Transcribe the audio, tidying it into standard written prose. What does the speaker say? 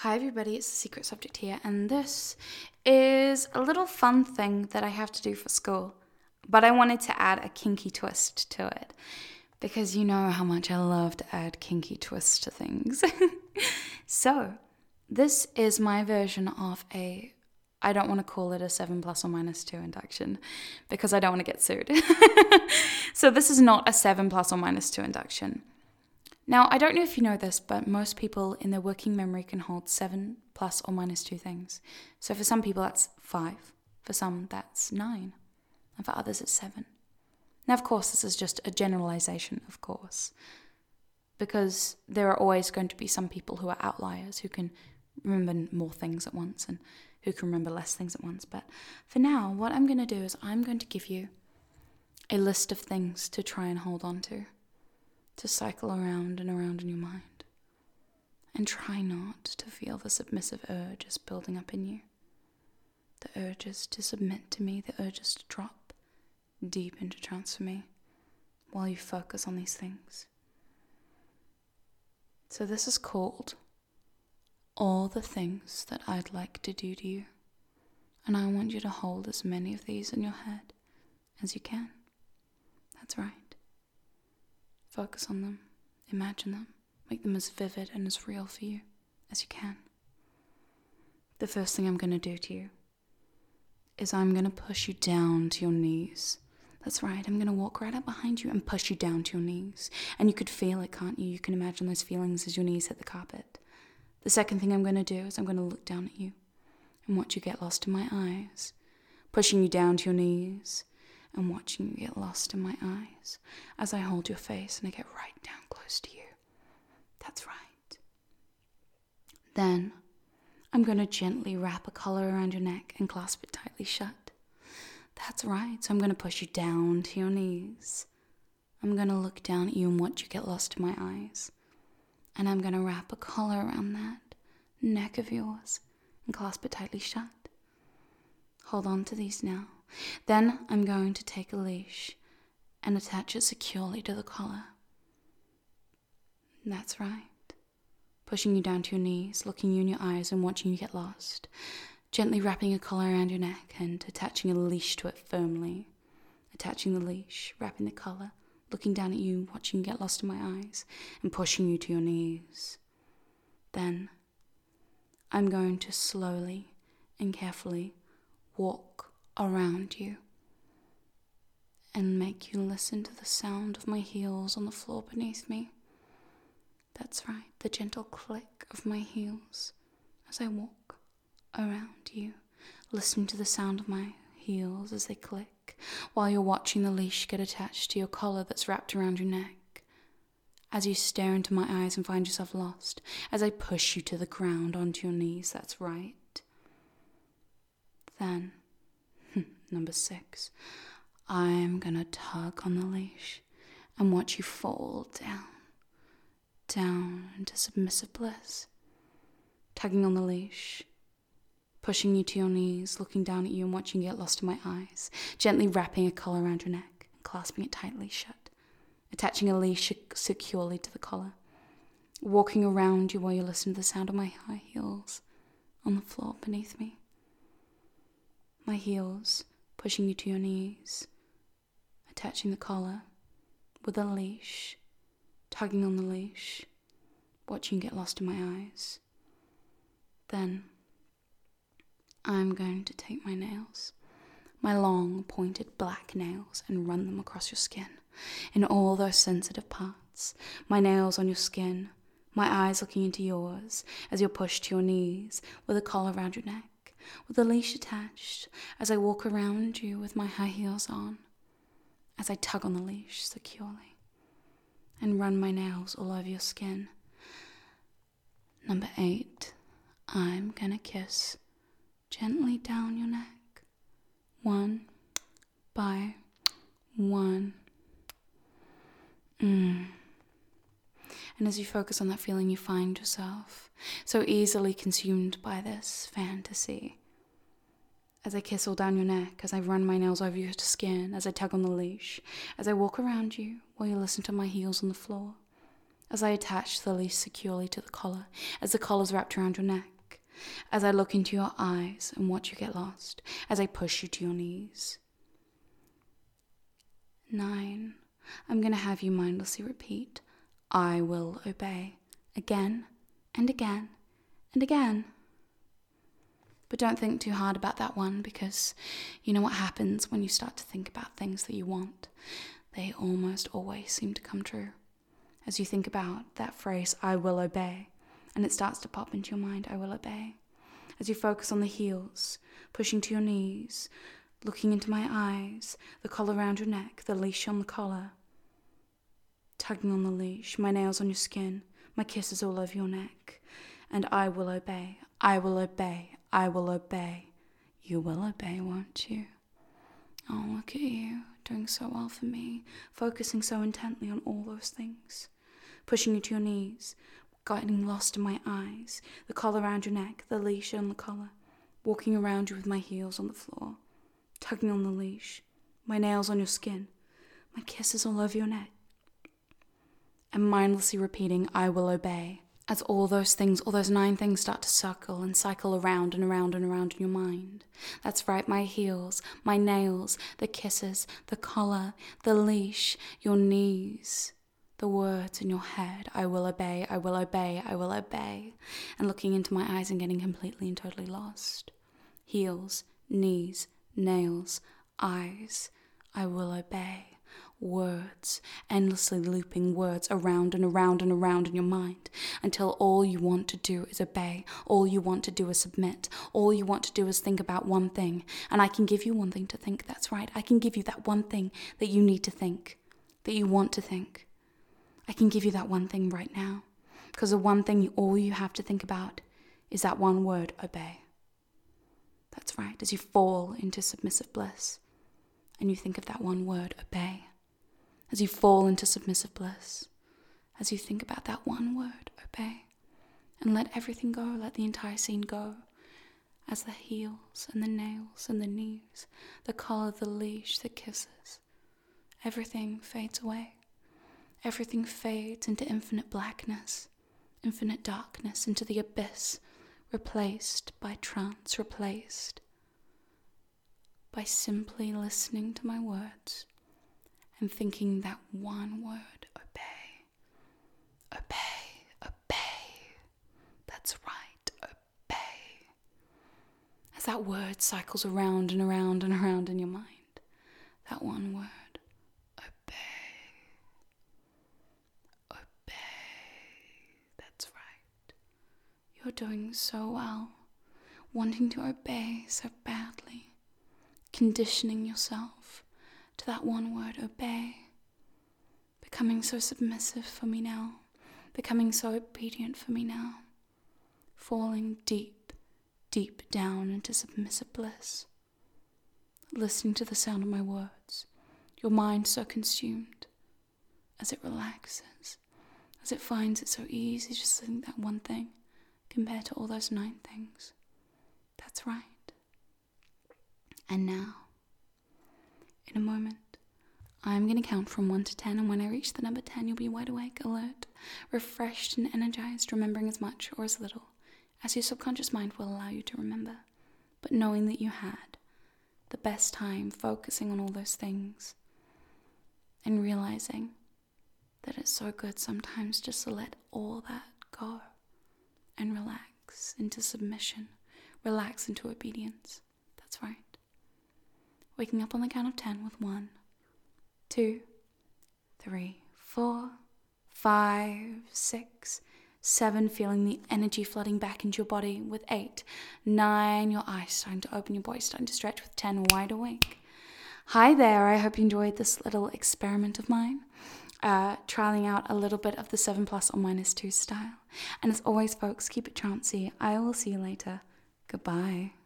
Hi everybody, it's the Secret Subject here, and this is a little fun thing that I have to do for school, but I wanted to add a kinky twist to it, because you know how much I love to add kinky twists to things. So, this is my version of I don't want to call it a 7 plus or minus 2 induction, because I don't want to get sued. So this is not a 7 plus or minus 2 induction. Now, I don't know if you know this, but most people in their working memory can hold 7 plus or minus 2 things. So for some people, that's 5. For some, that's 9. And for others, it's 7. Now, of course, this is just a generalization, of course, because there are always going to be some people who are outliers, who can remember more things at once and who can remember less things at once. But for now, what I'm going to do is I'm going to give you a list of things to try and hold on to cycle around and around in your mind. And try not to feel the submissive urges building up in you. The urges to submit to me, the urges to drop deep into trance for me while you focus on these things. So this is called All the Things That I'd Like to Do to You. And I want you to hold as many of these in your head as you can. That's right. Focus on them, imagine them, make them as vivid and as real for you as you can. The first thing I'm going to do to you is I'm going to push you down to your knees. That's right, I'm going to walk right up behind you and push you down to your knees. And you could feel it, can't you? You can imagine those feelings as your knees hit the carpet. The second thing I'm going to do is I'm going to look down at you and watch you get lost in my eyes, pushing you down to your knees and watching you get lost in my eyes as I hold your face and I get right down close to you. That's right. Then I'm going to gently wrap a collar around your neck and clasp it tightly shut. That's right. So I'm going to push you down to your knees. I'm going to look down at you and watch you get lost in my eyes. And I'm going to wrap a collar around that neck of yours and clasp it tightly shut. Hold on to these now. Then I'm going to take a leash and attach it securely to the collar. That's right. Pushing you down to your knees, looking you in your eyes and watching you get lost. Gently wrapping a collar around your neck and attaching a leash to it firmly. Attaching the leash, wrapping the collar, looking down at you, watching you get lost in my eyes and pushing you to your knees. Then I'm going to slowly and carefully walk around you and make you listen to the sound of my heels on the floor beneath me. That's right, the gentle click of my heels as I walk around you, listening to the sound of my heels as they click while you're watching the leash get attached to your collar that's wrapped around your neck. As you stare into my eyes and find yourself lost, as I push you to the ground onto your knees, that's right. Then Number 6, I'm gonna tug on the leash and watch you fall down into submissive bliss. Tugging on the leash, pushing you to your knees, looking down at you and watching you get lost in my eyes, gently wrapping a collar around your neck and clasping it tightly shut, attaching a leash securely to the collar, walking around you while you listen to the sound of my high heels on the floor beneath me. My heels pushing you to your knees, attaching the collar with a leash, tugging on the leash, watching you get lost in my eyes. Then I'm going to take my nails, my long pointed black nails, and run them across your skin in all those sensitive parts, my nails on your skin, my eyes looking into yours as you're pushed to your knees with a collar around your neck, with a leash attached, as I walk around you with my high heels on, as I tug on the leash securely and run my nails all over your skin. Number 8, I'm gonna kiss gently down your neck, one by one. And as you focus on that feeling, you find yourself so easily consumed by this fantasy. As I kiss all down your neck, as I run my nails over your skin, as I tug on the leash, as I walk around you while you listen to my heels on the floor, as I attach the leash securely to the collar, as the collar's wrapped around your neck, as I look into your eyes and watch you get lost, as I push you to your knees. 9. I'm going to have you mindlessly repeat, I will obey, again and again and again. But don't think too hard about that one, because you know what happens when you start to think about things that you want? They almost always seem to come true. As you think about that phrase, I will obey, and it starts to pop into your mind, I will obey. As you focus on the heels, pushing to your knees, looking into my eyes, the collar around your neck, the leash on the collar, tugging on the leash, my nails on your skin, my kisses all over your neck, and I will obey, I will obey, I will obey. You will obey, won't you? Oh, look at you, doing so well for me, focusing so intently on all those things. Pushing you to your knees, getting lost in my eyes, the collar around your neck, the leash on the collar, walking around you with my heels on the floor, tugging on the leash, my nails on your skin, my kisses all over your neck, and mindlessly repeating, I will obey. As all those things, all those 9 things start to circle and cycle around and around and around in your mind. That's right, my heels, my nails, the kisses, the collar, the leash, your knees, the words in your head, I will obey, I will obey, I will obey, and looking into my eyes and getting completely and totally lost. Heels, knees, nails, eyes, I will obey. Words, endlessly looping words around and around and around in your mind until all you want to do is obey, all you want to do is submit, all you want to do is think about one thing. And I can give you one thing to think, that's right, I can give you that one thing that you need to think, that you want to think. I can give you that one thing right now, because the one thing all you have to think about is that one word, obey. That's right, as you fall into submissive bliss and you think of that one word, obey. As you fall into submissive bliss, as you think about that one word, obey, and let everything go, let the entire scene go, as the heels and the nails and the knees, the collar, the leash, the kisses, everything fades away. Everything fades into infinite blackness, infinite darkness, into the abyss, replaced by trance, replaced by simply listening to my words and thinking that one word, obey, obey, obey. That's right, obey. As that word cycles around and around and around in your mind, that one word, obey, obey. That's right. You're doing so well, wanting to obey so badly, conditioning yourself to that one word, obey, becoming so submissive for me now, becoming so obedient for me now, falling deep, deep down into submissive bliss, listening to the sound of my words, your mind so consumed as it relaxes, as it finds it so easy just to think that one thing compared to all those 9 things. That's right. And now, in a moment, I'm going to count from 1 to 10, and when I reach the number 10, you'll be wide awake, alert, refreshed and energized, remembering as much or as little as your subconscious mind will allow you to remember, but knowing that you had the best time focusing on all those things and realizing that it's so good sometimes just to let all that go and relax into submission, relax into obedience. That's right. Waking up on the count of 10 with 1, 2, 3, 4, 5, 6, 7, feeling the energy flooding back into your body with 8, 9, your eyes starting to open, your body starting to stretch with 10, wide awake. Hi there, I hope you enjoyed this little experiment of mine, trialing out a little bit of the 7+ or -2 style. And as always, folks, keep it trancy. I will see you later. Goodbye.